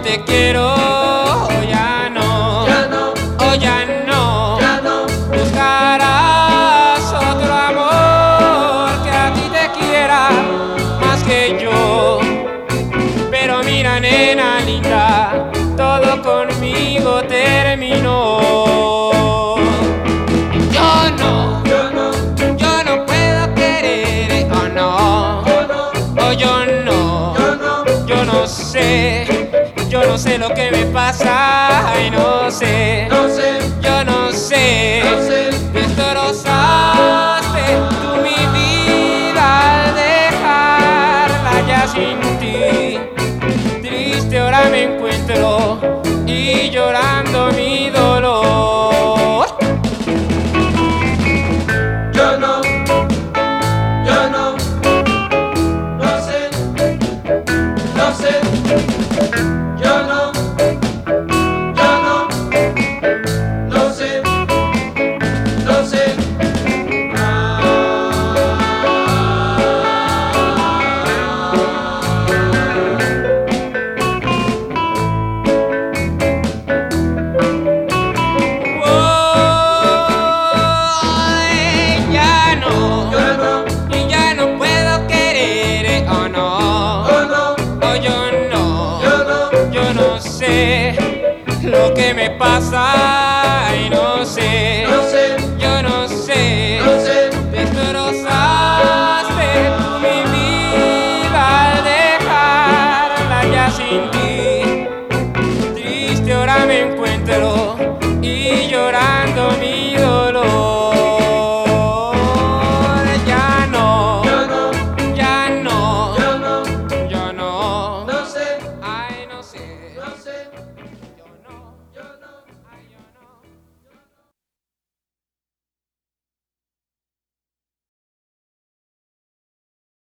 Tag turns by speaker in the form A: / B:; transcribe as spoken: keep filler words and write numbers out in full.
A: te quiero, ya no,
B: ya no,
A: oh ya no,
B: ya no.
A: buscarás otro amor que a ti te quiera más que yo. Pero mira, nena linda, todo conmigo terminó. Yo no,
B: Yo no,
A: yo no puedo querer, oh no,
B: yo no,
A: oh yo no,
B: yo no.
A: yo no sé, yo no sé lo que me pasa, ay no sé,
B: No sé,
A: yo no sé,
B: no sé.
A: destrozaste tú mi vida al dejarla ya sin ti. Triste ahora me encuentro y llorando mi dolor.
B: Yo no, yo no, no sé, no sé. Yo no, yo no, no sé, no sé.
A: Ay, ya no,
B: Yo no,
A: y ya no puedo querer, oh no,
B: yo no,
A: oh yo no,
B: yo no.
A: yo no sé lo que me pasa, y no sé,
B: No sé,
A: yo no sé,
B: no sé.
A: destrozaste tú mi vida al dejarla ya sin ti. Triste ahora me encuentro y llorando